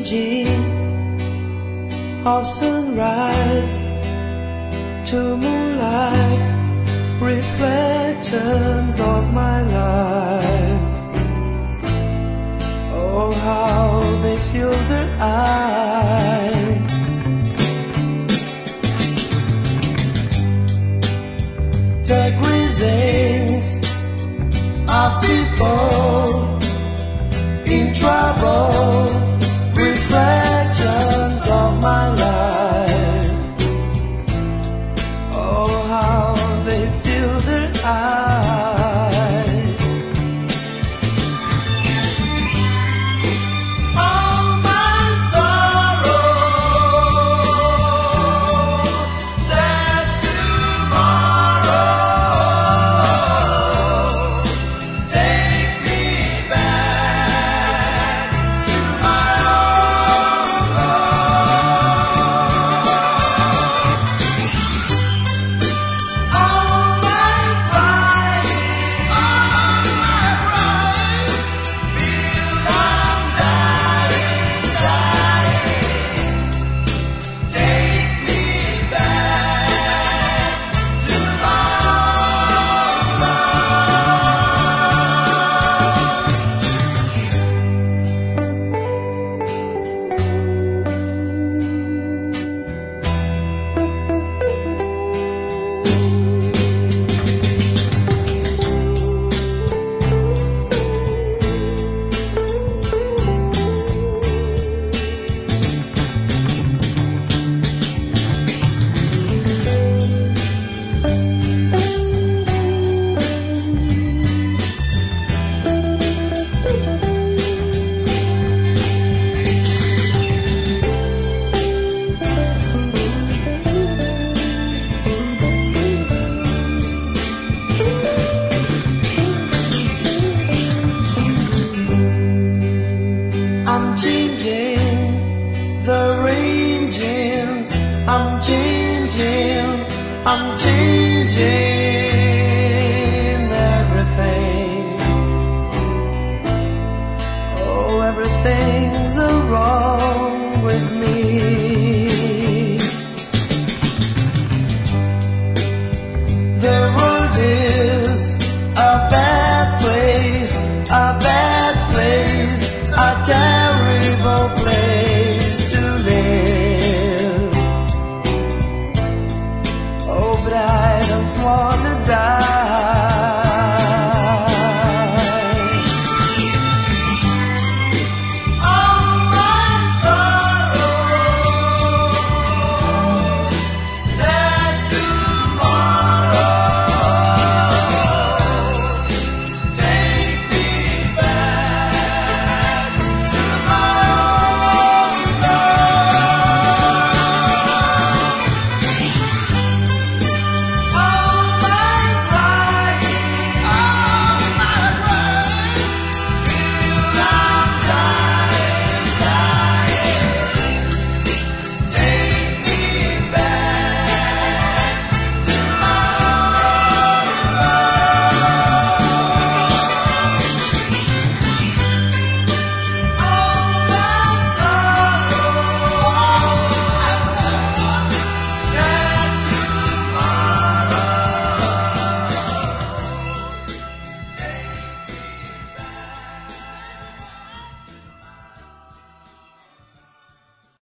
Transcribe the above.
changing of sunrise to moonlight, reflections of my life. Oh, how they fill their eyes. The grisings of people in trouble, reflections of my life. Oh, how they fill their eyes. All my sorrow, sad tomorrow, take me back to my own love. All my crying, feel I'm dying, take me back to my own love. I'm changing, the ranging, I'm changing, I'm changing.